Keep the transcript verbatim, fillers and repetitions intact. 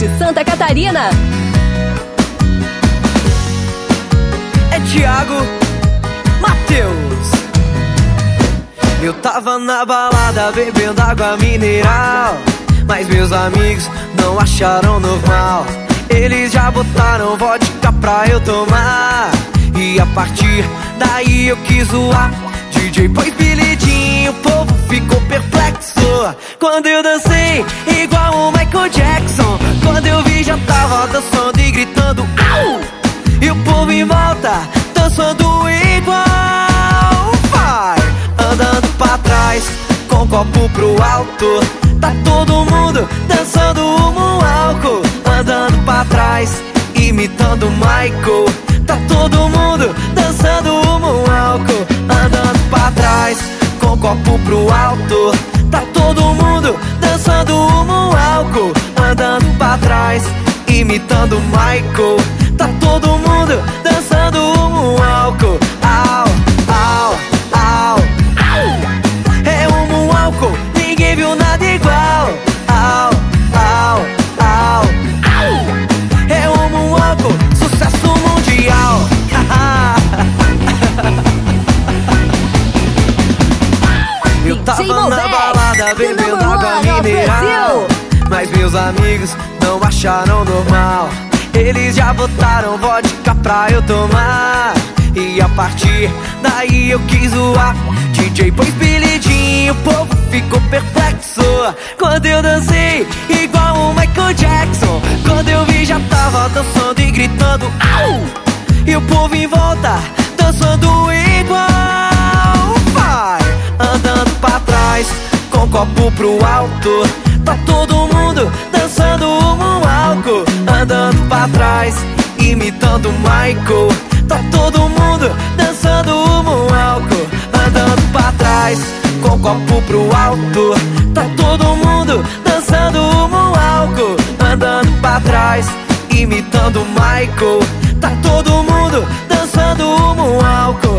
Noroeste, Santa Catarina. É Thiago Matheus. Eu tava na balada bebendo água mineral, mas meus amigos não acharam normal. Eles já botaram vodka pra eu tomar, e a partir daí eu quis zoar. D J pôs Billy Jean, o povo ficou perplexo quando eu dancei igual o Michael Jackson. Quando eu vi já tava dançando e gritando au! E o povo em volta dançando igual. Vai andando pra trás com o copo pro alto. Tá todo mundo dançando o moonwalk. Andando pra trás imitando Michael. Tá todo mundo dançando o moonwalk. Andando pra trás com o copo pro alto. Tá todo mundo dançando o moonwalk. Andando pra trás imitando Michael. Tá todo mundo dançando o moonwalk. Au, au, au, au. É o moonwalk, ninguém viu nada igual. Au, au, au, au. É o moonwalk, sucesso mundial. Eu tava na balada bebendo água mineral, mas meus amigos não acharam normal. Eles já botaram vodka pra eu tomar, e a partir daí eu quis zoar. D J pôs Billy Jean, o povo ficou perplexo quando eu dancei igual o Michael Jackson. Quando eu vi já tava dançando e gritando au! E o povo em volta dançando igual. Vai andando pra trás com o copo pro alto. Tá todo mundo dançando o moonwalk. Andando pra trás imitando Michael. Tá todo mundo dançando o moonwalk. Andando pra trás com o copo pro alto. Tá todo mundo dançando o moonwalk. Andando pra trás imitando Michael. Tá todo mundo dançando o moonwalk.